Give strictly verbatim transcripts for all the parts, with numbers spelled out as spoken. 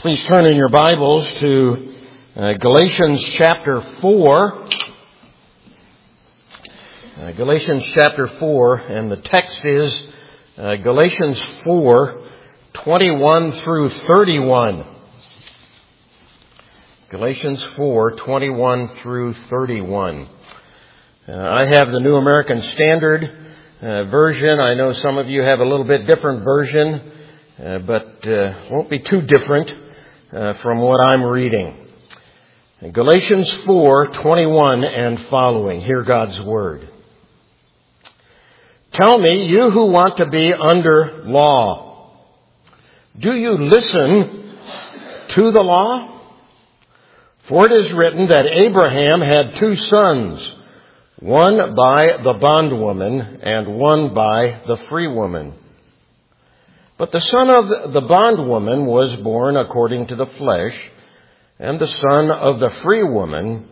Please turn in your Bibles to uh, Galatians chapter four. Uh, Galatians chapter four, and the text is uh, Galatians four, twenty-one through thirty-one. Galatians four, twenty-one through thirty-one. Uh, I have the New American Standard uh, version. I know some of you have a little bit different version, uh, but uh, won't be too different uh, from what I'm reading. Galatians four, twenty-one and following. Hear God's Word. Tell me, you who want to be under law, do you listen to the law? For it is written that Abraham had two sons, one by the bondwoman and one by the free woman. But the son of the bondwoman was born according to the flesh, and the son of the free woman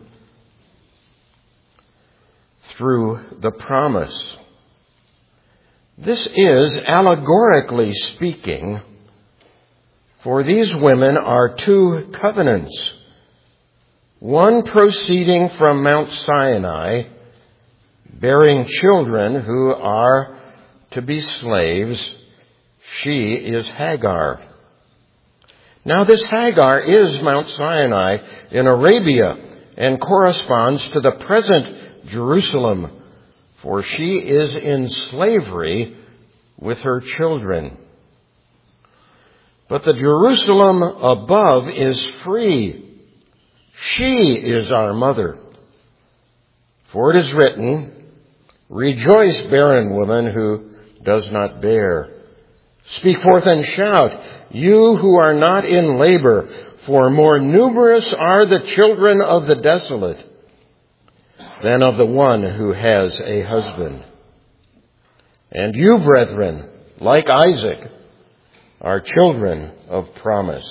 through the promise. This is allegorically speaking, for these women are two covenants, one proceeding from Mount Sinai, bearing children who are to be slaves. She is Hagar. Now this Hagar is Mount Sinai in Arabia and corresponds to the present Jerusalem, for she is in slavery with her children. But the Jerusalem above is free. She is our mother. For it is written, rejoice, barren woman who does not bear. Speak forth and shout, you who are not in labor, for more numerous are the children of the desolate than of the one who has a husband. And you, brethren, like Isaac, are children of promise.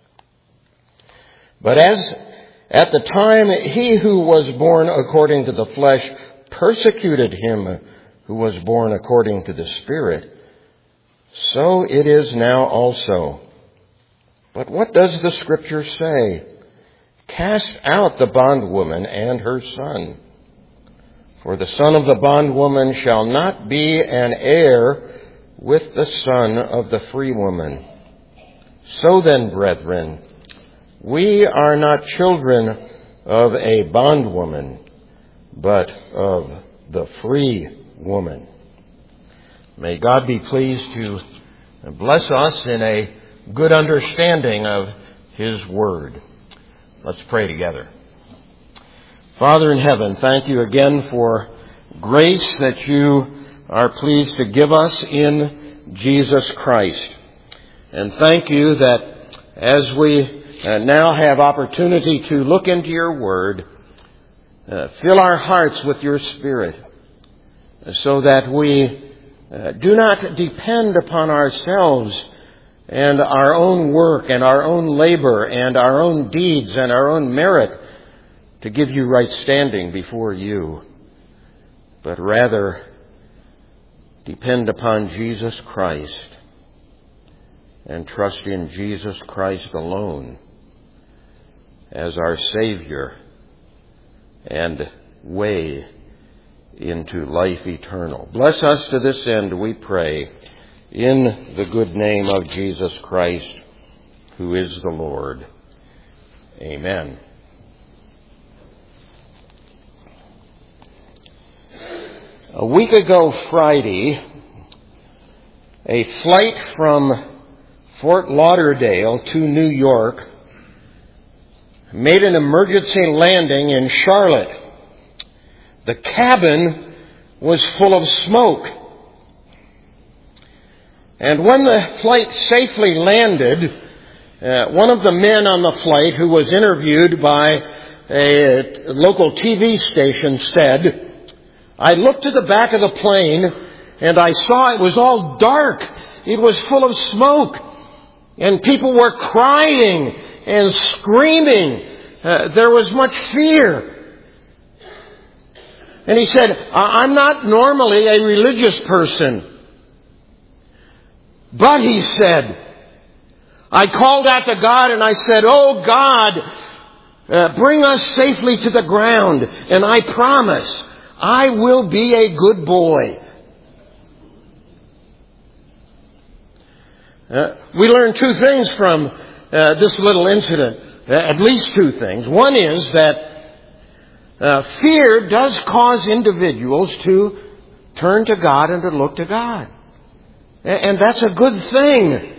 But as at the time he who was born according to the flesh persecuted him who was born according to the Spirit, so it is now also. But what does the Scripture say? Cast out the bondwoman and her son. For the son of the bondwoman shall not be an heir with the son of the free woman. So then, brethren, we are not children of a bondwoman, but of the free woman. May God be pleased to bless us in a good understanding of His Word. Let's pray together. Father in heaven, thank you again for grace that you are pleased to give us in Jesus Christ. And thank you that as we now have opportunity to look into your Word, uh, fill our hearts with your Spirit so that we Uh, do not depend upon ourselves and our own work and our own labor and our own deeds and our own merit to give you right standing before you, but rather depend upon Jesus Christ and trust in Jesus Christ alone as our Savior and way into life eternal. Bless us to this end, we pray, in the good name of Jesus Christ, who is the Lord. Amen. A week ago Friday, a flight from Fort Lauderdale to New York made an emergency landing in Charlotte. The cabin was full of smoke. And when the flight safely landed, uh, one of the men on the flight who was interviewed by a local T V station said, I looked to the back of the plane and I saw it was all dark. It was full of smoke. And people were crying and screaming. Uh, there was much fear. And he said, I'm not normally a religious person. But he said, I called out to God and I said, "Oh God, uh, bring us safely to the ground, and I promise I will be a good boy." Uh, we learn two things from uh, this little incident, uh, at least two things. One is that uh, fear does cause individuals to turn to God and to look to God. And that's a good thing.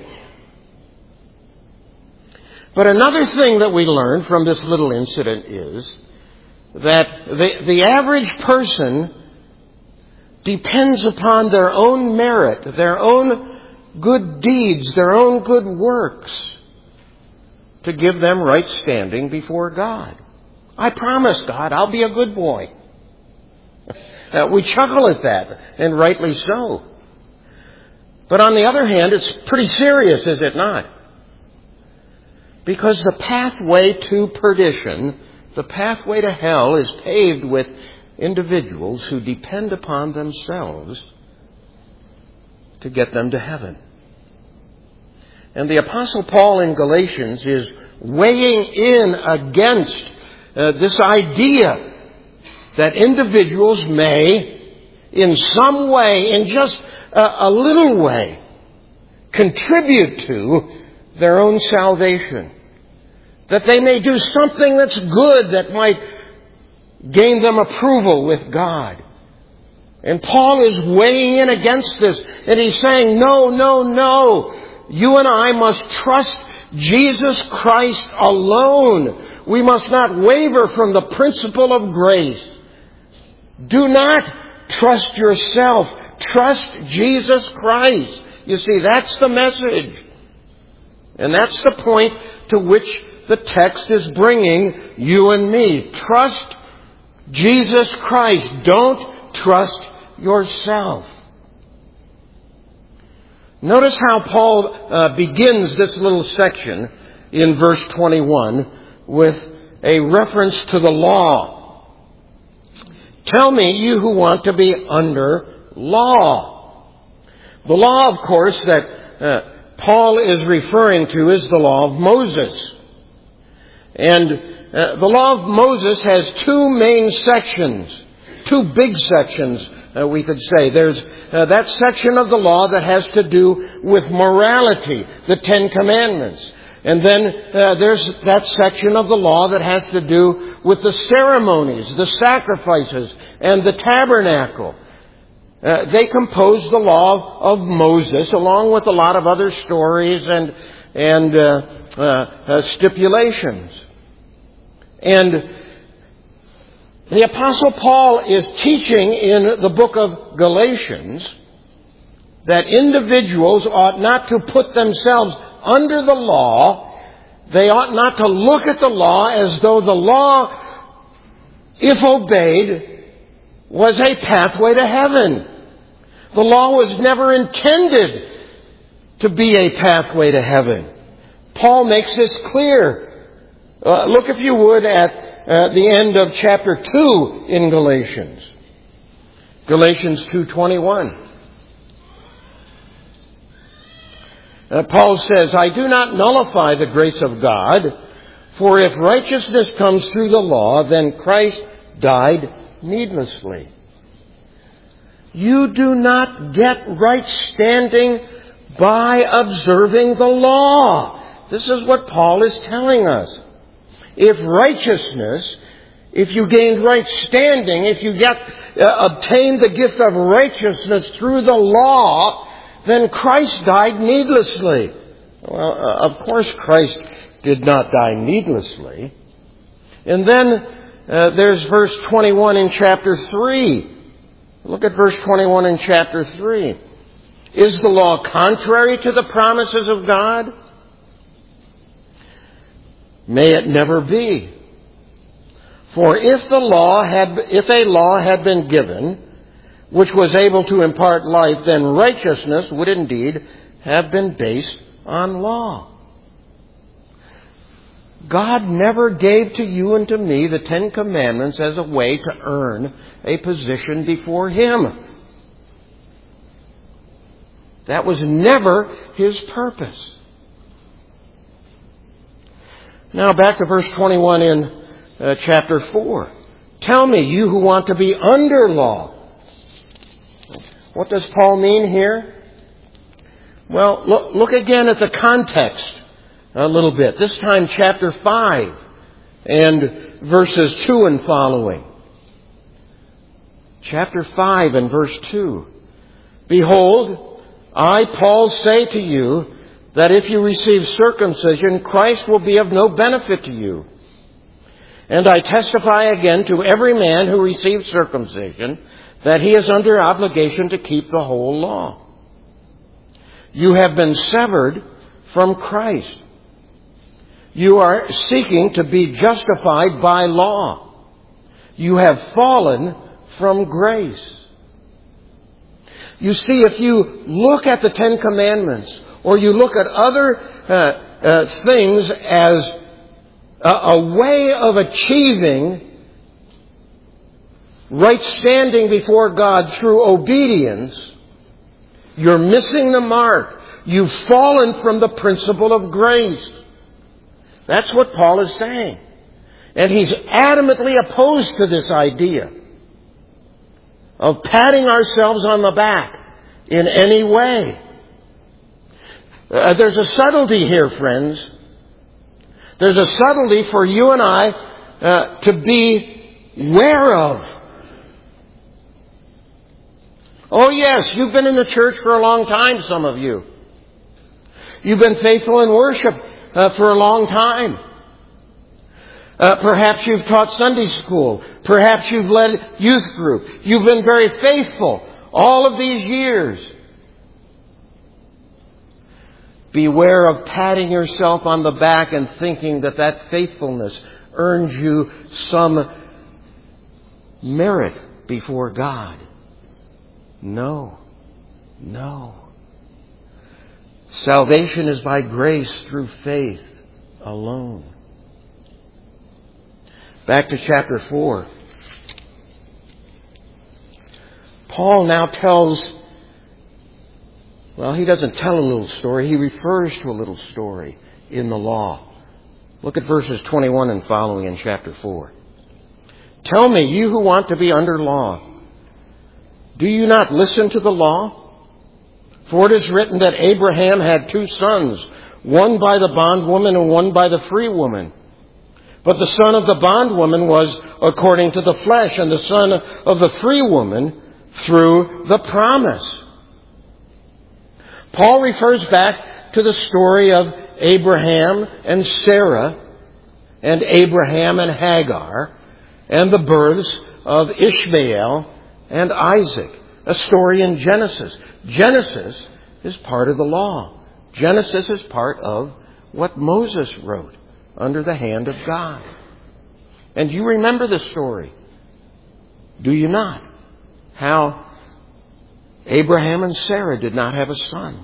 But another thing that we learn from this little incident is that the, the average person depends upon their own merit, their own good deeds, their own good works to give them right standing before God. I promise God I'll be a good boy. Uh, we chuckle at that, and rightly so. But on the other hand, it's pretty serious, is it not? Because the pathway to perdition, the pathway to hell, is paved with individuals who depend upon themselves to get them to heaven. And the Apostle Paul in Galatians is weighing in against uh, this idea that individuals may, in some way, in just a, a little way, contribute to their own salvation. That they may do something that's good that might gain them approval with God. And Paul is weighing in against this. And he's saying, no, no, no. You and I must trust Jesus Christ alone. We must not waver from the principle of grace. Do not trust yourself. Trust Jesus Christ. You see, that's the message. And that's the point to which the text is bringing you and me. Trust Jesus Christ. Don't trust yourself. Notice how Paul uh, begins this little section in verse twenty-one with a reference to the law. Tell me, you who want to be under law. The law, of course, that uh, Paul is referring to is the law of Moses. And uh, the law of Moses has two main sections, two big sections, uh, we could say. There's uh, that section of the law that has to do with morality, the Ten Commandments. And then uh, there's that section of the law that has to do with the ceremonies, the sacrifices, and the tabernacle. Uh, they compose the law of Moses, along with a lot of other stories and and uh, uh, uh, stipulations. And the Apostle Paul is teaching in the book of Galatians that individuals ought not to put themselves under the law. They ought not to look at the law as though the law, if obeyed, was a pathway to heaven. The law was never intended to be a pathway to heaven. Paul makes this clear. Uh, look, if you would, at uh, the end of chapter two in Galatians. Galatians two twenty-one. Uh, Paul says, I do not nullify the grace of God, for if righteousness comes through the law, then Christ died needlessly. You do not get right standing by observing the law. This is what Paul is telling us. If righteousness, if you gained right standing, if you get uh, obtained the gift of righteousness through the law, then Christ died needlessly. Well, uh, of course Christ did not die needlessly. And then uh, there's verse twenty-one in chapter three. Look at verse twenty-one in chapter three. Is the law contrary to the promises of God? May it never be. For if the law had, if a law had been given, which was able to impart life, then righteousness would indeed have been based on law. God never gave to you and to me the Ten Commandments as a way to earn a position before Him. That was never His purpose. Now back to verse twenty-one in uh, chapter four. Tell me, you who want to be under law. What does Paul mean here? Well, look, look again at the context a little bit. This time chapter five and verses two and following. Chapter five and verse two. Behold, I, Paul, say to you that if you receive circumcision, Christ will be of no benefit to you. And I testify again to every man who receives circumcision that he is under obligation to keep the whole law. You have been severed from Christ. You are seeking to be justified by law. You have fallen from grace. You see, if you look at the Ten Commandments, or you look at other uh, uh, things as a, a way of achieving right standing before God through obedience, you're missing the mark. You've fallen from the principle of grace. That's what Paul is saying. And he's adamantly opposed to this idea of patting ourselves on the back in any way. Uh, there's a subtlety here, friends. There's a subtlety for you and I uh, to be aware of. Oh yes, you've been in the church for a long time, some of you. You've been faithful in worship uh, for a long time. Uh, perhaps you've taught Sunday school. Perhaps you've led youth group. You've been very faithful all of these years. Beware of patting yourself on the back and thinking that that faithfulness earns you some merit before God. No. No. Salvation is by grace through faith alone. Back to chapter four. Paul now tells, well, he doesn't tell a little story. He refers to a little story in the law. Look at verses twenty-one and following in chapter four. Tell me, you who want to be under law, do you not listen to the law? For it is written that Abraham had two sons, one by the bondwoman and one by the free woman. But the son of the bondwoman was according to the flesh, and the son of the free woman through the promise. Paul refers back to the story of Abraham and Sarah, and Abraham and Hagar, and the births of Ishmael and Isaac. A story in Genesis. Genesis is part of the law. Genesis is part of what Moses wrote under the hand of God. And you remember the story, do you not? How Abraham and Sarah did not have a son.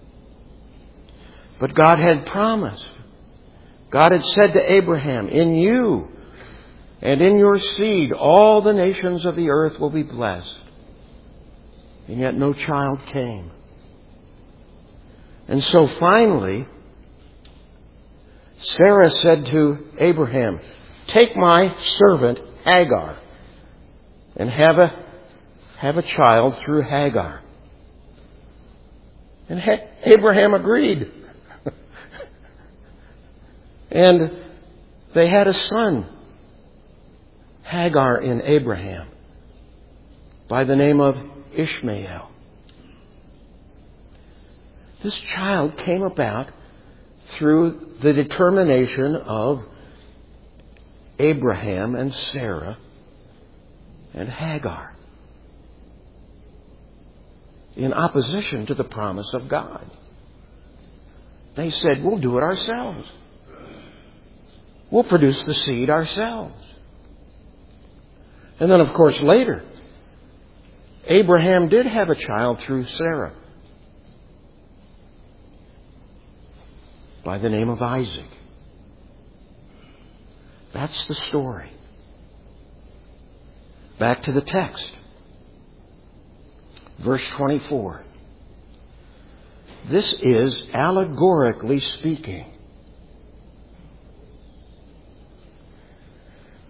But God had promised. God had said to Abraham, in you and in your seed all the nations of the earth will be blessed. And yet no child came. And so finally, Sarah said to Abraham, take my servant Hagar and have a, have a child through Hagar. And ha- Abraham agreed. And they had a son, Hagar in Abraham, by the name of Ishmael. This child came about through the determination of Abraham and Sarah and Hagar in opposition to the promise of God. They said, we'll do it ourselves. We'll produce the seed ourselves. And then, of course, later, Abraham did have a child through Sarah by the name of Isaac. That's the story. Back to the text. Verse twenty-four. This is allegorically speaking.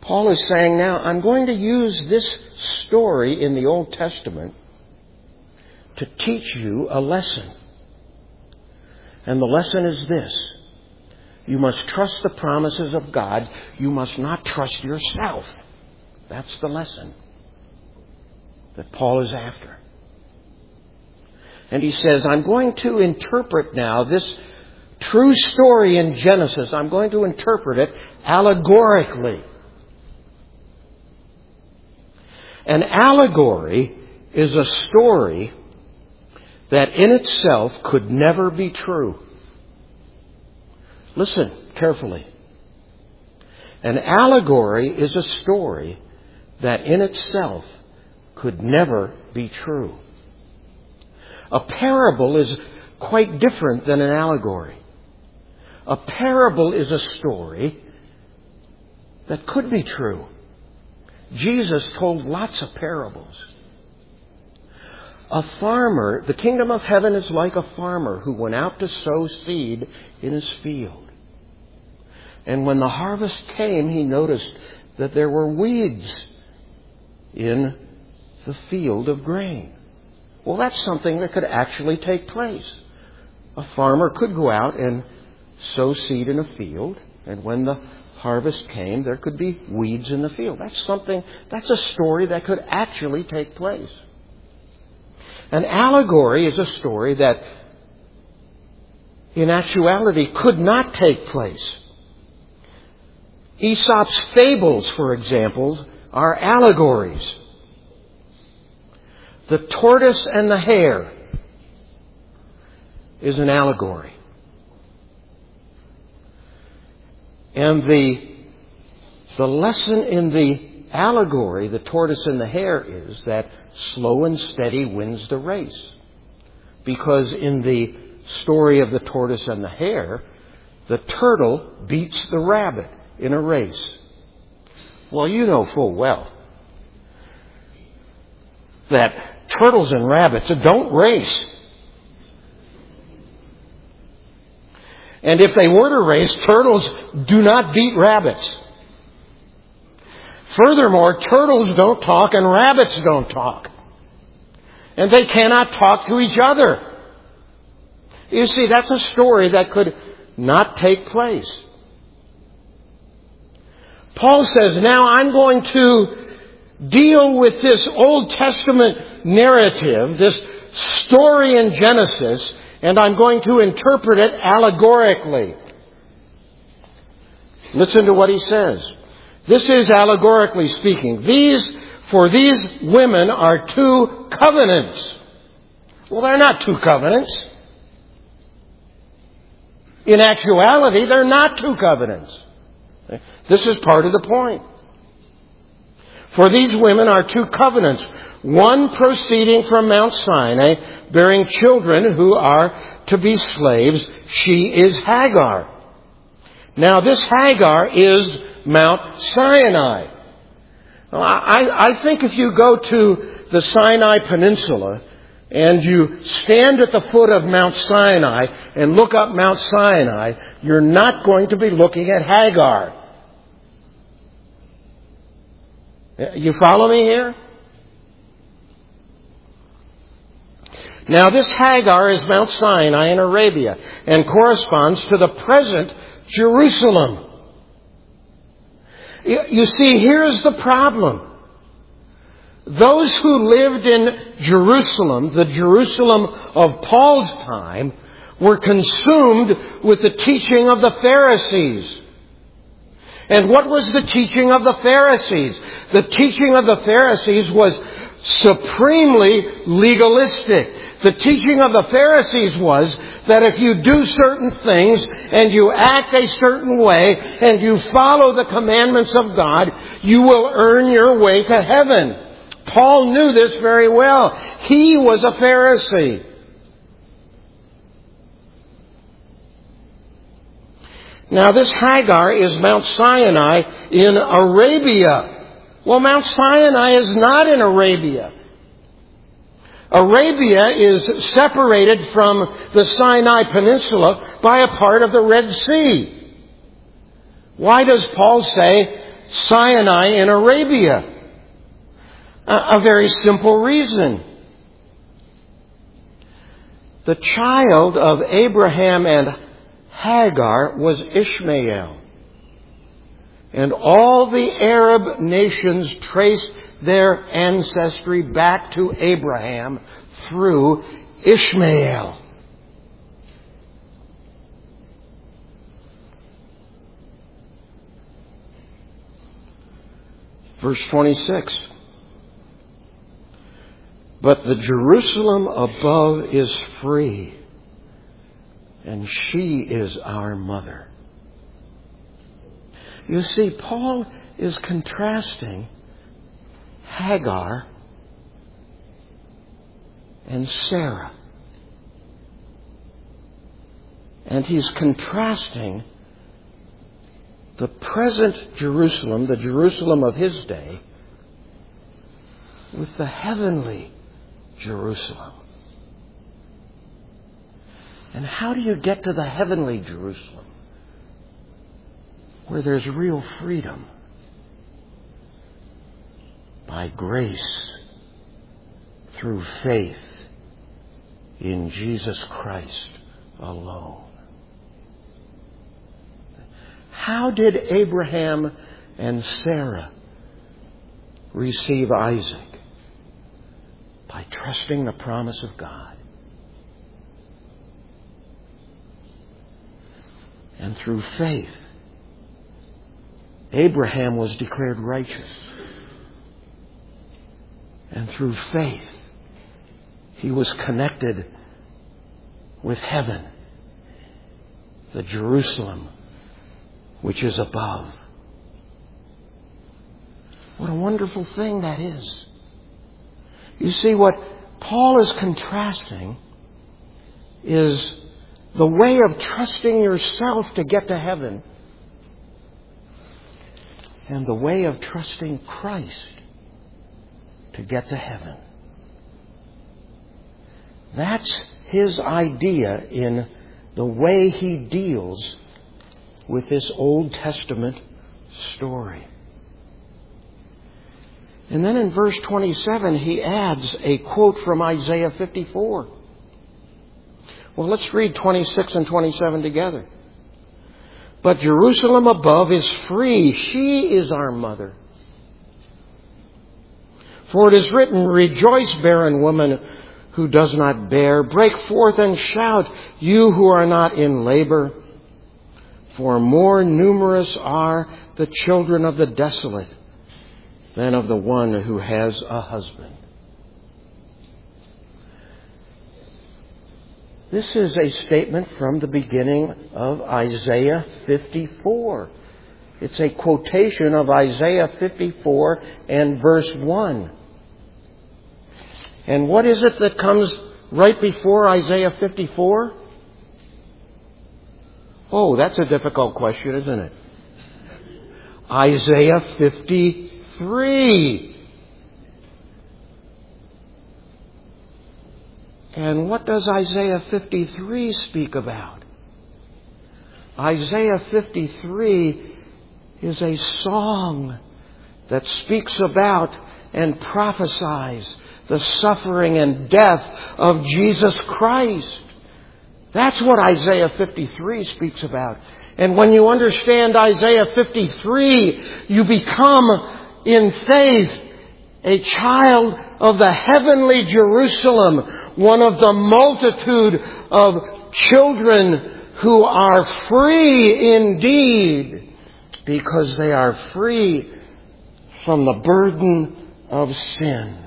Paul is saying now, I'm going to use this story in the Old Testament to teach you a lesson. And the lesson is this. You must trust the promises of God. You must not trust yourself. That's the lesson that Paul is after. And he says, I'm going to interpret now this true story in Genesis. I'm going to interpret it allegorically. An allegory is a story that in itself could never be true. Listen carefully. An allegory is a story that in itself could never be true. A parable is quite different than an allegory. A parable is a story that could be true. Jesus told lots of parables. A farmer, the kingdom of heaven is like a farmer who went out to sow seed in his field. And when the harvest came, he noticed that there were weeds in the field of grain. Well, that's something that could actually take place. A farmer could go out and sow seed in a field, and when the harvest came, there could be weeds in the field. That's something, that's a story that could actually take place. An allegory is a story that in actuality could not take place. Aesop's fables, for example, are allegories. The tortoise and the hare is an allegory. And the, the lesson in the allegory, the tortoise and the hare, is that slow and steady wins the race. Because in the story of the tortoise and the hare, the turtle beats the rabbit in a race. Well, you know full well that turtles and rabbits don't race. And if they were to race, turtles do not beat rabbits. Furthermore, turtles don't talk and rabbits don't talk. And they cannot talk to each other. You see, that's a story that could not take place. Paul says, now I'm going to deal with this Old Testament narrative, this story in Genesis, and I'm going to interpret it allegorically. Listen to what he says. This is allegorically speaking. These, for these women are two covenants. Well, they're not two covenants. In actuality, they're not two covenants. This is part of the point. For these women are two covenants, one proceeding from Mount Sinai, bearing children who are to be slaves. She is Hagar. Now, this Hagar is Mount Sinai. I, I think if you go to the Sinai Peninsula and you stand at the foot of Mount Sinai and look up Mount Sinai, you're not going to be looking at Hagar. You follow me here? Now, this Hagar is Mount Sinai in Arabia and corresponds to the present Jerusalem. You see, here's the problem. Those who lived in Jerusalem, the Jerusalem of Paul's time, were consumed with the teaching of the Pharisees. And what was the teaching of the Pharisees? The teaching of the Pharisees was supremely legalistic. The teaching of the Pharisees was that if you do certain things and you act a certain way and you follow the commandments of God, you will earn your way to heaven. Paul knew this very well. He was a Pharisee. Now, this Hagar is Mount Sinai in Arabia. Well, Mount Sinai is not in Arabia. Arabia is separated from the Sinai Peninsula by a part of the Red Sea. Why does Paul say Sinai in Arabia? A very simple reason. The child of Abraham and Hagar was Ishmael. And all the Arab nations traced their ancestry back to Abraham through Ishmael. Verse twenty-six. But the Jerusalem above is free, and she is our mother. You see, Paul is contrasting Hagar and Sarah. And he's contrasting the present Jerusalem, the Jerusalem of his day, with the heavenly Jerusalem. And how do you get to the heavenly Jerusalem, where there's real freedom? By grace, through faith in Jesus Christ alone. How did Abraham and Sarah receive Isaac? By trusting the promise of God. And through faith, Abraham was declared righteous. And through faith, he was connected with heaven, the Jerusalem which is above. What a wonderful thing that is. You see, what Paul is contrasting is the way of trusting yourself to get to heaven and the way of trusting Christ to get to heaven. That's his idea in the way he deals with this Old Testament story. And then in verse twenty-seven, he adds a quote from Isaiah fifty-four. Well, let's read twenty-six and twenty-seven together. But Jerusalem above is free. She is our mother. For it is written, rejoice, barren woman who does not bear. Break forth and shout, you who are not in labor. For more numerous are the children of the desolate than of the one who has a husband. This is a statement from the beginning of Isaiah fifty-four. It's a quotation of Isaiah fifty-four and verse one. And what is it that comes right before Isaiah fifty-four? Oh, that's a difficult question, isn't it? Isaiah fifty-three. And what does Isaiah fifty-three speak about? Isaiah fifty-three is a song that speaks about and prophesies the suffering and death of Jesus Christ. That's what Isaiah fifty-three speaks about. And when you understand Isaiah fifty-three, you become, in faith, a child of the heavenly Jerusalem, one of the multitude of children who are free indeed, because they are free from the burden of sin.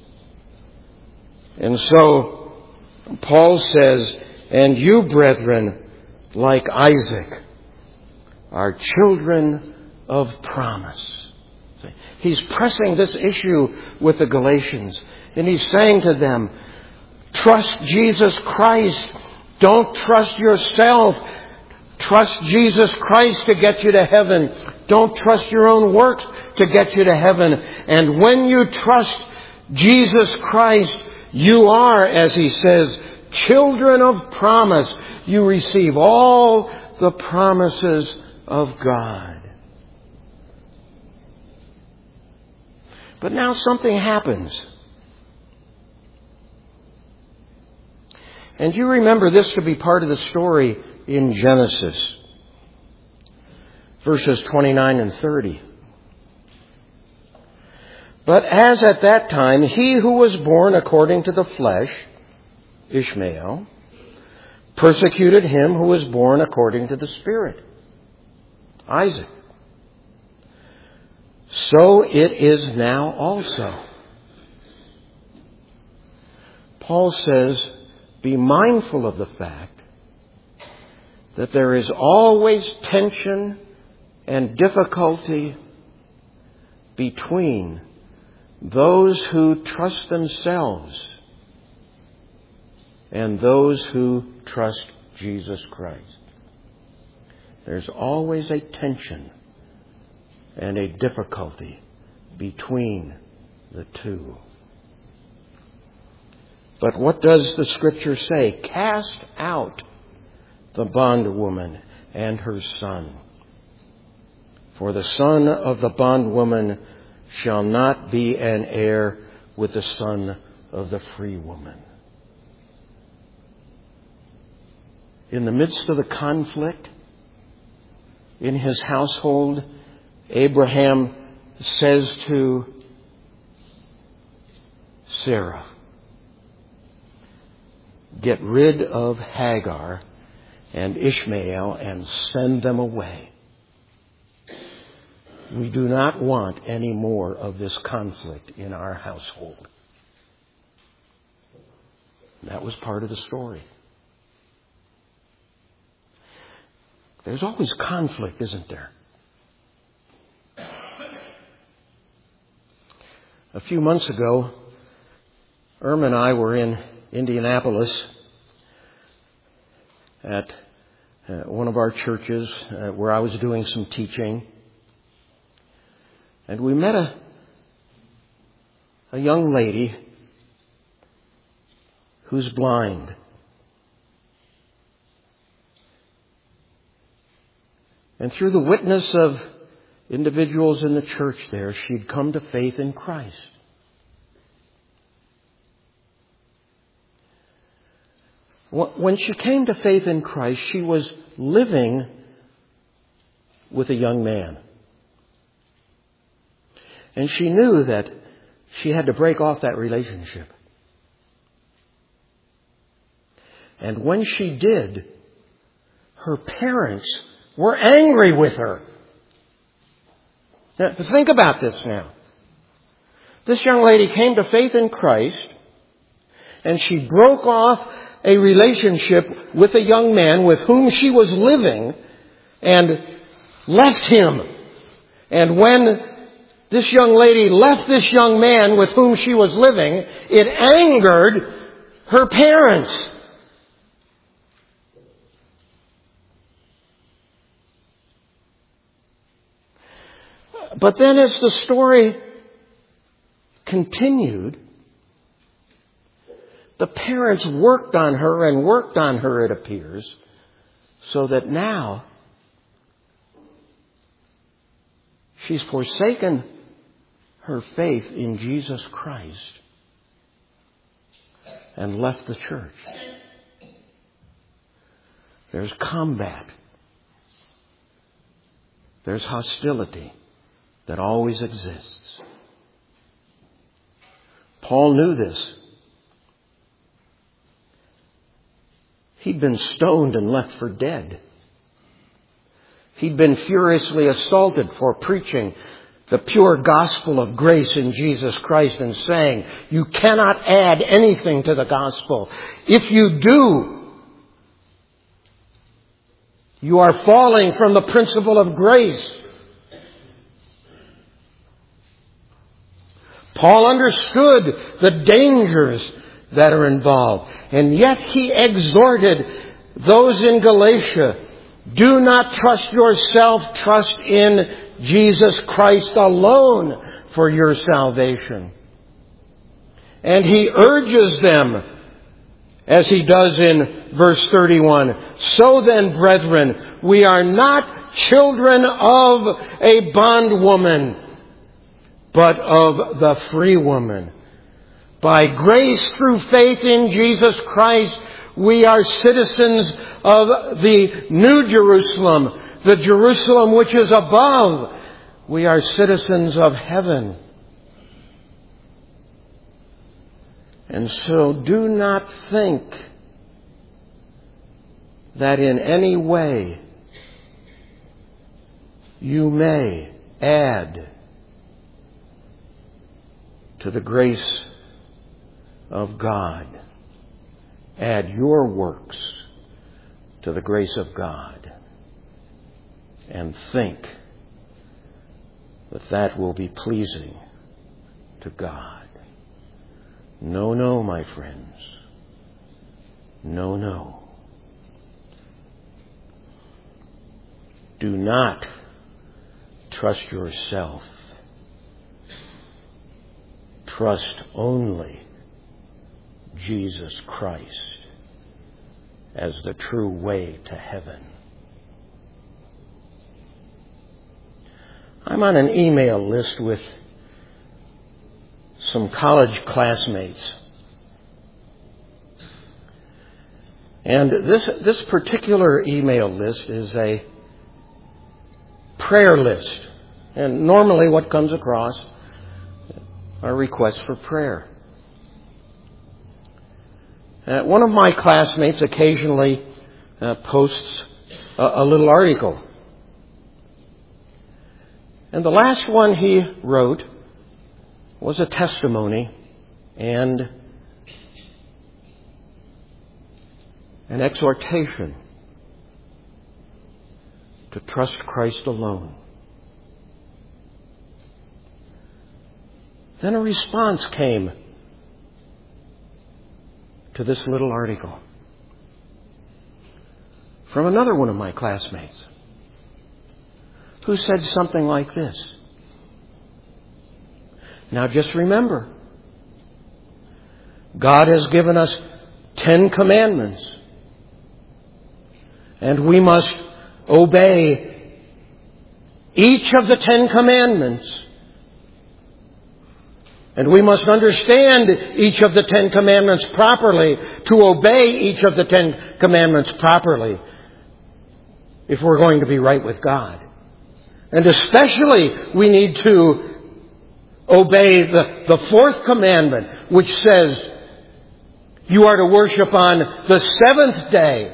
And so, Paul says, and you, brethren, like Isaac, are children of promise. He's pressing this issue with the Galatians. And he's saying to them, trust Jesus Christ. Don't trust yourself. Trust Jesus Christ to get you to heaven. Don't trust your own works to get you to heaven. And when you trust Jesus Christ, you are, as he says, children of promise. You receive all the promises of God. But now something happens. And you remember this to be part of the story in Genesis, verses twenty-nine and thirty. But as at that time, he who was born according to the flesh, Ishmael, persecuted him who was born according to the Spirit, Isaac. So it is now also. Paul says, be mindful of the fact that there is always tension and difficulty between those who trust themselves and those who trust Jesus Christ. There's always a tension and a difficulty between the two. But what does the Scripture say? Cast out the bondwoman and her son. For the son of the bondwoman shall not be an heir with the son of the free woman. In the midst of the conflict in his household, Abraham says to Sarah, get rid of Hagar and Ishmael and send them away. We do not want any more of this conflict in our household. That was part of the story. There's always conflict, isn't there? A few months ago, Irma and I were in Indianapolis at uh, one of our churches uh, where I was doing some teaching. And we met a, a young lady who's blind. And through the witness of individuals in the church there, she'd come to faith in Christ. When she came to faith in Christ, she was living with a young man. And she knew that she had to break off that relationship. And when she did, her parents were angry with her. Now, think about this now. This young lady came to faith in Christ, and she broke off a relationship with a young man with whom she was living and left him. And when this young lady left this young man with whom she was living, it angered her parents. But then as the story continued, the parents worked on her and worked on her, it appears, so that now she's forsaken her faith in Jesus Christ and left the church. There's combat. There's hostility that always exists. Paul knew this. He'd been stoned and left for dead. He'd been furiously assaulted for preaching the pure gospel of grace in Jesus Christ and saying, you cannot add anything to the gospel. If you do, you are falling from the principle of grace. Paul understood the dangers that are involved. And yet he exhorted those in Galatia, do not trust yourself, trust in Jesus Christ alone for your salvation. And he urges them, as he does in verse thirty-one, so then, brethren, we are not children of a bondwoman, but of the free woman. By grace through faith in Jesus Christ, we are citizens of the New Jerusalem, the Jerusalem which is above. We are citizens of heaven. And so do not think that in any way you may add to the grace of God. Add your works to the grace of God. And think that that will be pleasing to God. No, no, my friends. No, no. Do not trust yourself. Trust only Jesus Christ as the true way to heaven. I'm on an email list with some college classmates. And this, this particular email list is a prayer list. And normally what comes across are requests for prayer. Uh, one of my classmates occasionally uh, posts a, a little article. And the last one he wrote was a testimony and an exhortation to trust Christ alone. Then a response came to this little article from another one of my classmates who said something like this. Now just remember, God has given us Ten Commandments, and we must obey each of the Ten Commandments. And we must understand each of the Ten Commandments properly to obey each of the Ten Commandments properly if we're going to be right with God. And especially we need to obey the, the fourth commandment, which says you are to worship on the seventh day.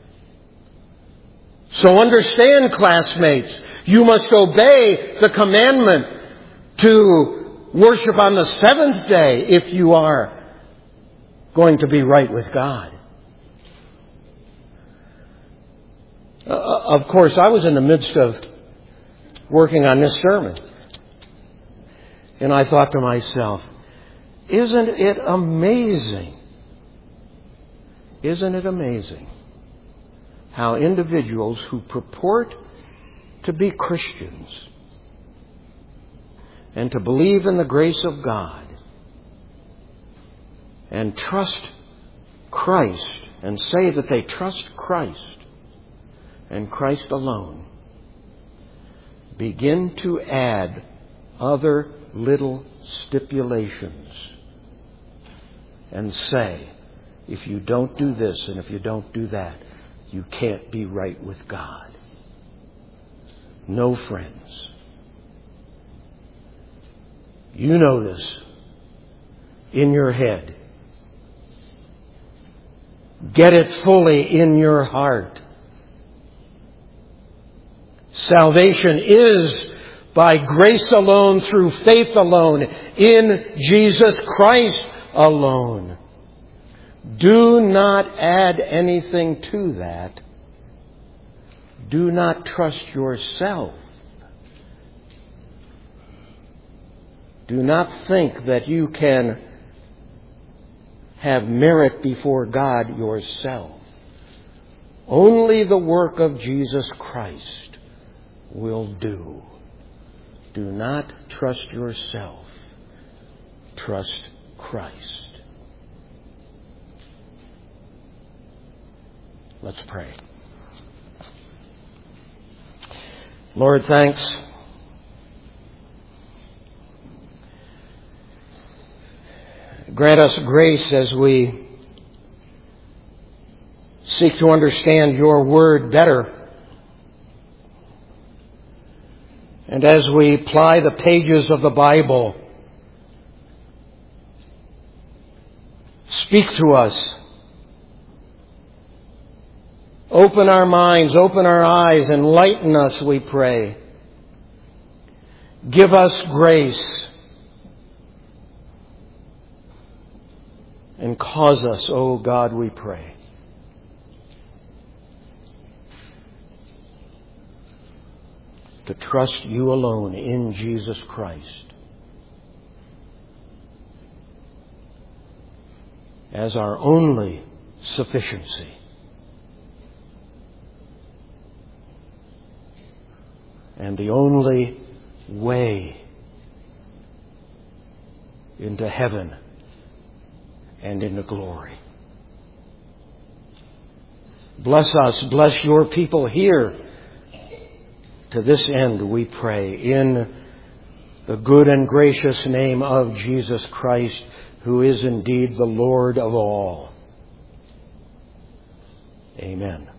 So understand, classmates, you must obey the commandment to worship on the seventh day if you are going to be right with God. Uh, of course, I was in the midst of working on this sermon. And I thought to myself, isn't it amazing? Isn't it amazing how individuals who purport to be Christians and to believe in the grace of God and trust Christ and say that they trust Christ and Christ alone begin to add other little stipulations and say, if you don't do this and if you don't do that, you can't be right with God. No, friends. You know this in your head. Get it fully in your heart. Salvation is by grace alone, through faith alone, in Jesus Christ alone. Do not add anything to that. Do not trust yourself. Do not think that you can have merit before God yourself. Only the work of Jesus Christ will do. Do not trust yourself. Trust Christ. Let's pray. Lord, thanks Grant us grace as we seek to understand your word better. And as we ply the pages of the Bible, speak to us. Open our minds, open our eyes, enlighten us, we pray. Give us grace. And cause us, O God, we pray, to trust you alone in Jesus Christ as our only sufficiency. And the only way into heaven and into glory. Bless us, bless your people here. To this end we pray in the good and gracious name of Jesus Christ, who is indeed the Lord of all. Amen.